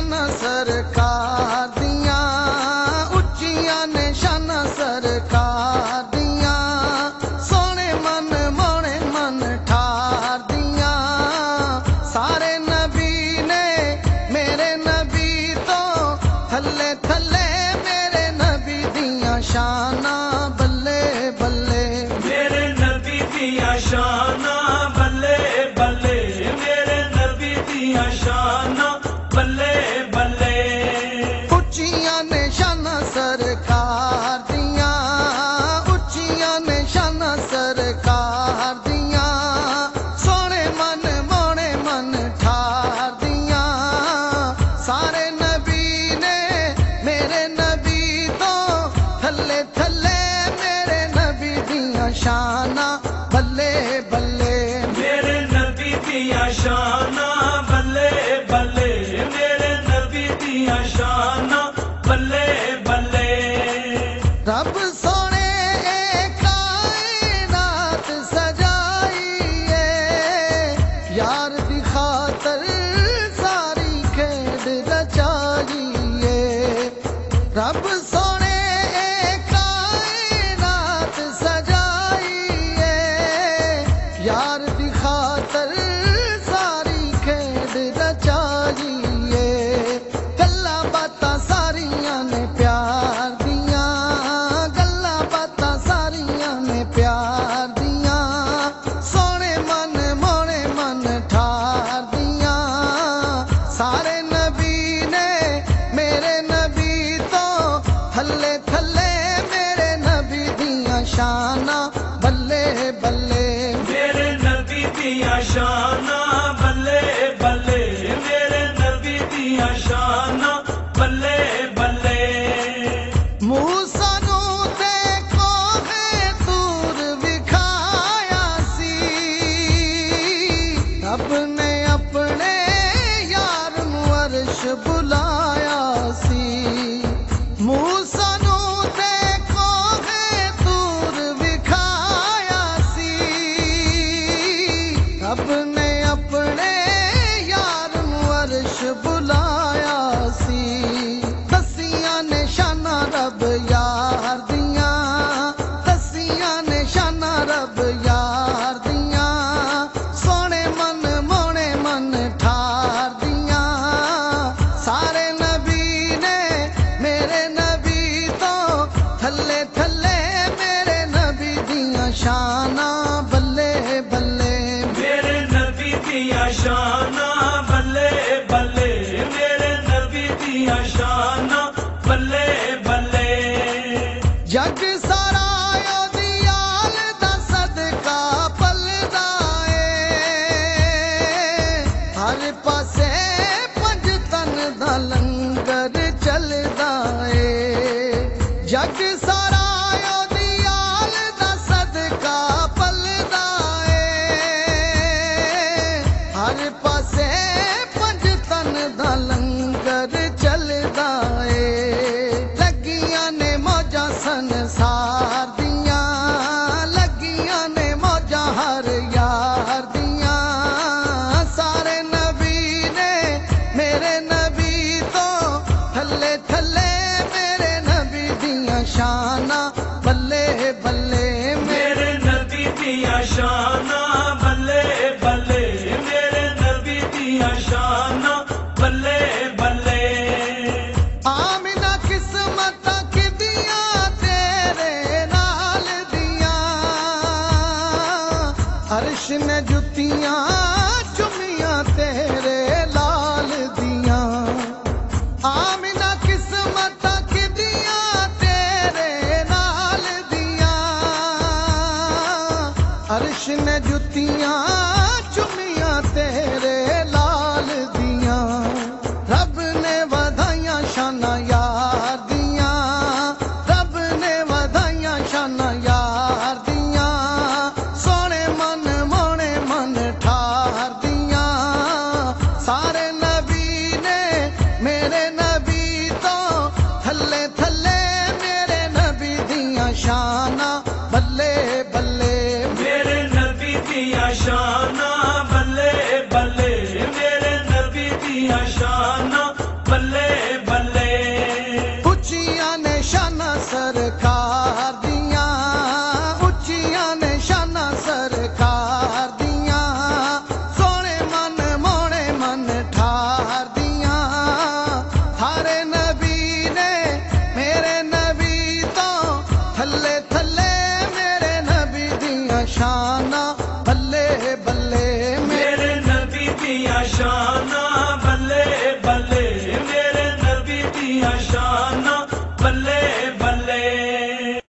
शाना सरकार दियां, उच्चियां ने शाना सरकार दियां, सोने मन मोने मन ठार दियां। सारे नबी ने मेरे नबी तो थल्ले थल्ले मेरे नबी दियां शाना बल्ले बल्ले, मेरे नबी दियां शाना बल्ले बल्ले, मेरे नबी दियां शाना बल्ले बल्ले। उच्चियां ने शाना सरकार दियां, उच्चियां ने शाना सरकार दियां, सोने मन मोने मन ठार दियां। सारे नबी ने मेरे नबी तो थल्ले थल्ले मेरे नबी दियां शाना बल्ले बल्ले, मेरे नबी दियां शाना बल्ले बल्ले, मेरे नबी दियां शाना बल्ले बल्ले। रब सोने कायनात सजाई है, यार दी खातर सारी खेड रचाई है। रब सोने कायनात सजाई है, यार दी खातर सारी खेड रचाई है। गल्ला बातां सारियां ने प्यार दियां, गल्ला बातां सारियां ने प्यार दियां, सोने मन मोने मन ठार दियां। सारे नबी ने मेरे नबी तो थल्ले थल्ले मेरे नबी दियां शाना बल्ले बल्ले, मेरे नबी दियां शाना बल्ले बल्ले, मेरे नबी दियां शाना बल्ले बल्ले। मूसा नू ते कोहे तूर विखाया सी, रब ने अपने यार नू अर्श बुलाया सी। मूसा नू ते कोहे तूर विखाया सी, रब ने अपने यार नू अर्श बुलाया सी। दसियां ने शाना रब यार दियां, दसियां ने शाना रब यार दियां, सोने मन मोने मन ठार दियां। सारे नबी ने मेरे नबी तो थल्ले थल्ले मेरे नबी दियां शाना बल्ले बल्ले, मेरे नबी दियां शाना बल्ले बल्ले, मेरे नबी दियां शाना बल्ले बल्ले। जग सारा ओदी आल दा सदका पलदा ए, हर पासे पंज तन दा लंगर चलदा ए। जग सारा ओदी आल दा सदका पलदा ए, हर पासे पंज तन दा लंगर चलदा ए। लगियां ने मौजां संसार दियां, लगियां ने मौजां हर यार दियां। सारे नबी ने मेरे नबी तो थल्ले थल्ले मेरे नबी दियां शाना बल्ले बल्ले, मेरे नबी दियां शाना बल्ले बल्ले, मेरे नबी दियां शाना बल्ले बल्ले। आमिना किस्मत किदियां तेरे नाल दियां, अर्श ने जुतियां चुमियां तेरे लाल दियां। आमिना किस्मत किदियां तेरे नाल दियां, अर्श ने जुतियां चुमियां तेरे लाल दियां। रब ने वधाइयां शाना यार दियां, रब ने वधाइयां शाना यार दियां, सोने मन मोने मन ठार दियां। सारे नबी ने मेरे नबी तो थल्ले थल्ले मेरे नबी दियां शाना बल्ले बल्ले, मेरे नबी दियां शाना बल्ले बल्ले, मेरे नबी दियां शाना बल्ले शाना